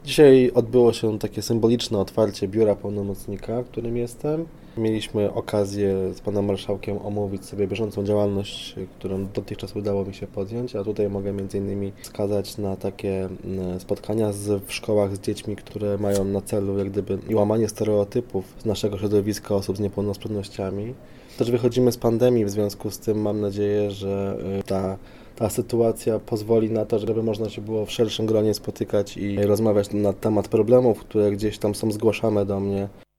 Dzisiaj odbyło się takie symboliczne otwarcie biura pełnomocnika, którym jestem. Mieliśmy okazję z panem marszałkiem omówić sobie bieżącą działalność, którą dotychczas udało mi się podjąć, a tutaj mogę m.in. wskazać na takie spotkania w szkołach z dziećmi, które mają na celu jak gdyby łamanie stereotypów z naszego środowiska osób z niepełnosprawnościami. Też wychodzimy z pandemii, w związku z tym mam nadzieję, że ta sytuacja pozwoli na to, żeby można się było w szerszym gronie spotykać i rozmawiać na temat problemów, które gdzieś tam są zgłaszane do mnie.